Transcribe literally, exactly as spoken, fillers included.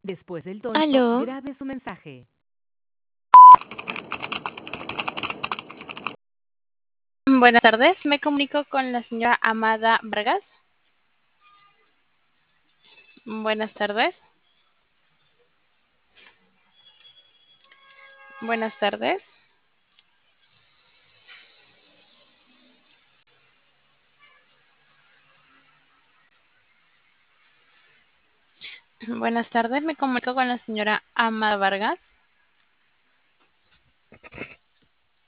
Después del tono, Aló, grabe su mensaje. buenas tardes. Me comunico con la señora Amada Vargas. Buenas tardes. Buenas tardes. Buenas tardes. Me comunico con la señora Amada Vargas.